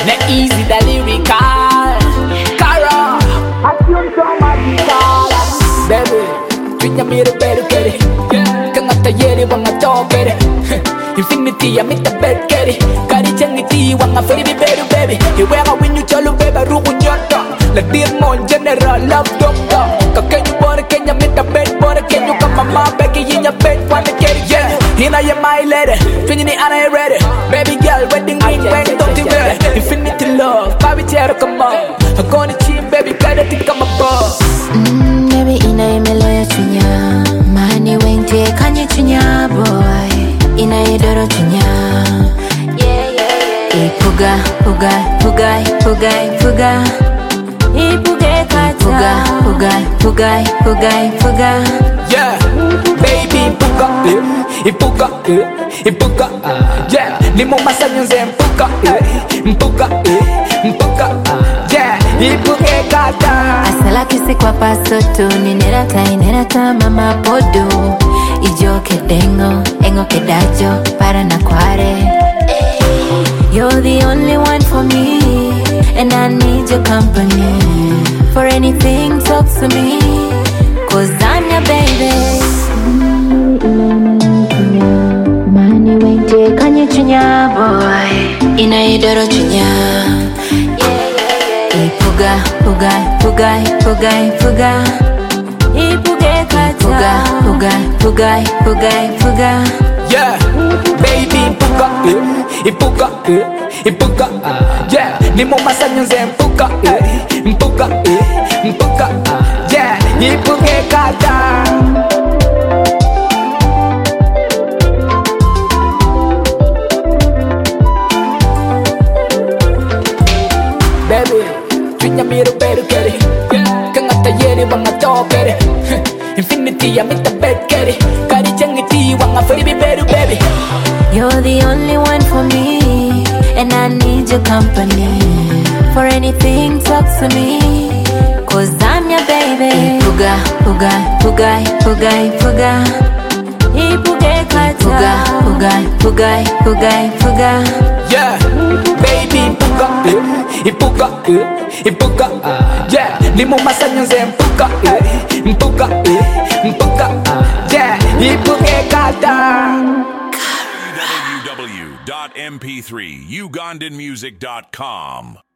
easy the lyrical Cara Action so magical Baby Tunya mire better get it Kangata yeri wanga top it Infinity I meet the bed get it Kari changiti wanga feri bi better baby Iwega win you chalo beba rugu nyota La dear mon general love doctor Kakenyu bora Kenya meet the bed bora Kenyu kama ma begi in your bed wanna get it yeah Hina ya my lady Tunya ni ana ready Baby girl wedding ring bang don't you ready Infinity love Baby tell come on I'm gonna cheat baby gotta think I'm a boss Baby ina imeloya chunya Mani wengte kanye chunya boy Ina idoro chunya Ipuga, puga, puga, puga, puga Ipuge kata Puga, puga, puga, puga Yeah, baby puga, ipuga, ipuga Yeah, limo masanya nze mpuga, mpuga, mpuga Yeah, ipuge kata Asala kisi kwa pasoto Ninerata mama podo Ijo kedengo, engo kedajo Para na kware You're the only one for me And I need your company For anything talk to me Cause I'm your baby Mani wengte kanye chunya boy Ina idoro chunya Ipuga, puga, puga, puga, puga Ipuge kata Puga, puga, puga, puga Yeah, baby puga, ipuga, ipuga Yeah, limo masanya nze mpuga, mpuga, mpuga Yeah, ipuge kata Baby, tunya miro better get it Kangata yeri wanga top get it Infinity I meet the bed get it Kari changiti wanga feri bi better baby You're the only one for me And I need your company For anything talk to me Cause I'm your baby Puga, puga, puga, puga, puga Ipuge kata Puga, puga, puga, puga Yeah, baby puga, ipuga, ipuga Yeah, limo masanya nze mpuga, mpuga, mpuga Yeah, ipuge kata www.mp3ugandanmusic.com